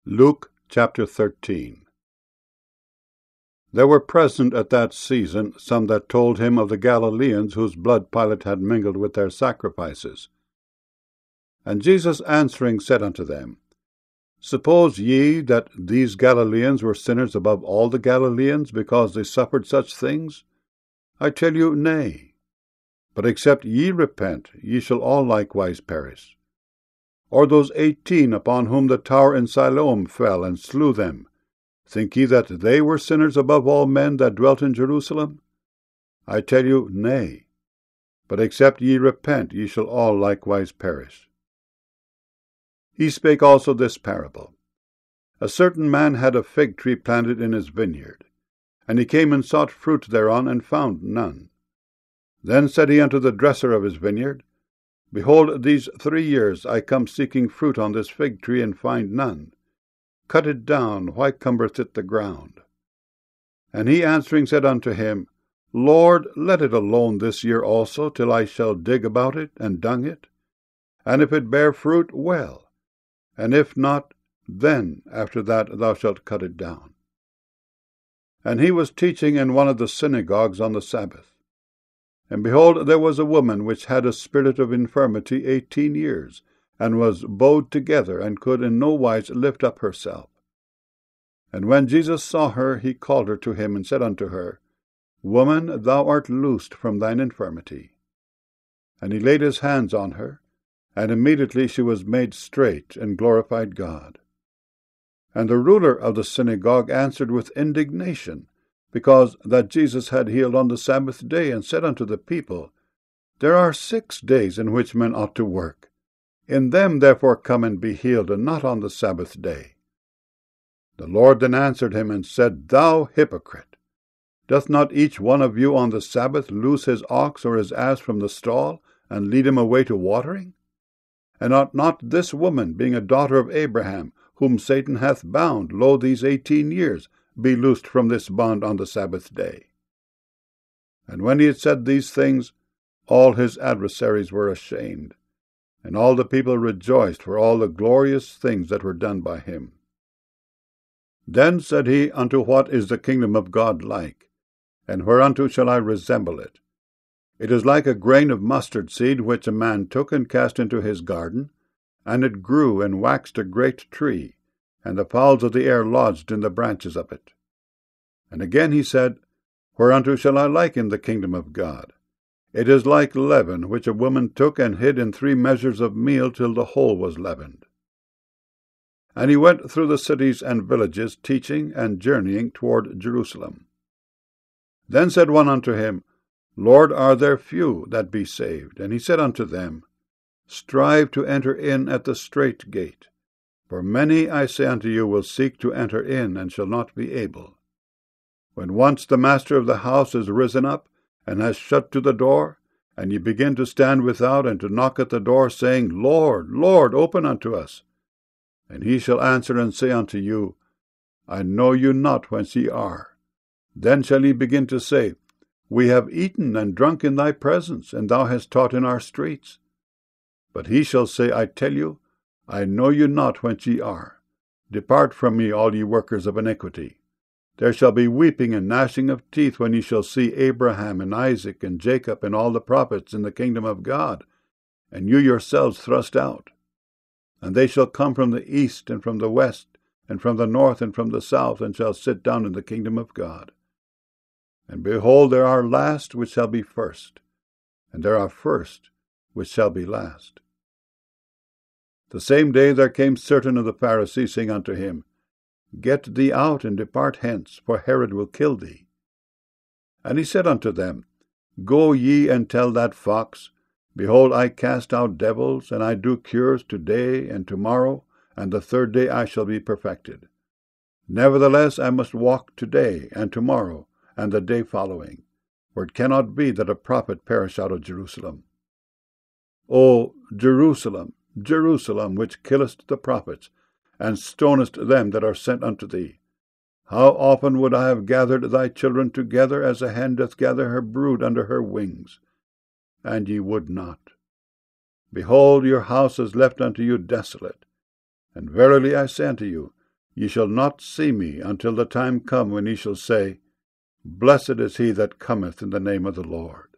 Luke chapter 13. There were present at that season some that told him of the Galileans whose blood Pilate had mingled with their sacrifices. And Jesus answering said unto them, Suppose ye that these Galileans were sinners above all the Galileans, because they suffered such things? I tell you, nay. But except ye repent, ye shall all likewise perish. Or those 18 upon whom the tower in Siloam fell and slew them, think ye that they were sinners above all men that dwelt in Jerusalem? I tell you, nay. But except ye repent, ye shall all likewise perish. He spake also this parable. A certain man had a fig tree planted in his vineyard, and he came and sought fruit thereon, and found none. Then said he unto the dresser of his vineyard, Behold, these 3 years I come seeking fruit on this fig tree, and find none. Cut it down, why cumbereth it the ground? And he answering said unto him, Lord, let it alone this year also, till I shall dig about it, and dung it. And if it bear fruit, well. And if not, then after that thou shalt cut it down. And he was teaching in one of the synagogues on the Sabbath. And behold, there was a woman which had a spirit of infirmity 18 years, and was bowed together, and could in no wise lift up herself. And when Jesus saw her, he called her to him, and said unto her, Woman, thou art loosed from thine infirmity. And he laid his hands on her, and immediately she was made straight, and glorified God. And the ruler of the synagogue answered with indignation, because that Jesus had healed on the Sabbath day, and said unto the people, There are 6 days in which men ought to work. In them therefore come and be healed, and not on the Sabbath day. The Lord then answered him, and said, Thou hypocrite! Doth not each one of you on the Sabbath loose his ox or his ass from the stall, and lead him away to watering? And ought not this woman, being a daughter of Abraham, whom Satan hath bound, lo, these 18 years, be loosed from this bond on the Sabbath day? And when he had said these things, all his adversaries were ashamed, and all the people rejoiced for all the glorious things that were done by him. Then said he, Unto what is the kingdom of God like? And whereunto shall I resemble it? It is like a grain of mustard seed, which a man took and cast into his garden, and it grew and waxed a great tree, and the fowls of the air lodged in the branches of it. And again he said, Whereunto shall I liken the kingdom of God? It is like leaven, which a woman took and hid in 3 measures of meal, till the whole was leavened. And he went through the cities and villages, teaching and journeying toward Jerusalem. Then said one unto him, Lord, are there few that be saved? And he said unto them, Strive to enter in at the strait gate. For many, I say unto you, will seek to enter in, and shall not be able. When once the master of the house is risen up, and has shut to the door, and ye begin to stand without, and to knock at the door, saying, Lord, Lord, open unto us. And he shall answer and say unto you, I know you not whence ye are. Then shall ye begin to say, We have eaten and drunk in thy presence, and thou hast taught in our streets. But he shall say, I tell you, I know you not whence ye are. Depart from me, all ye workers of iniquity. There shall be weeping and gnashing of teeth when ye shall see Abraham and Isaac and Jacob and all the prophets in the kingdom of God, and you yourselves thrust out. And they shall come from the east and from the west, and from the north and from the south, and shall sit down in the kingdom of God. And behold, there are last which shall be first, and there are first which shall be last. The same day there came certain of the Pharisees, saying unto him, Get thee out, and depart hence, for Herod will kill thee. And he said unto them, Go ye and tell that fox, Behold, I cast out devils, and I do cures today and tomorrow, and the 3rd day I shall be perfected. Nevertheless I must walk today and tomorrow, and the day following, for it cannot be that a prophet perish out of Jerusalem. O Jerusalem, Jerusalem, which killest the prophets, and stonest them that are sent unto thee, how often would I have gathered thy children together, as a hen doth gather her brood under her wings, and ye would not. Behold, your house is left unto you desolate. And verily I say unto you, Ye shall not see me until the time come when ye shall say, Blessed is he that cometh in the name of the Lord.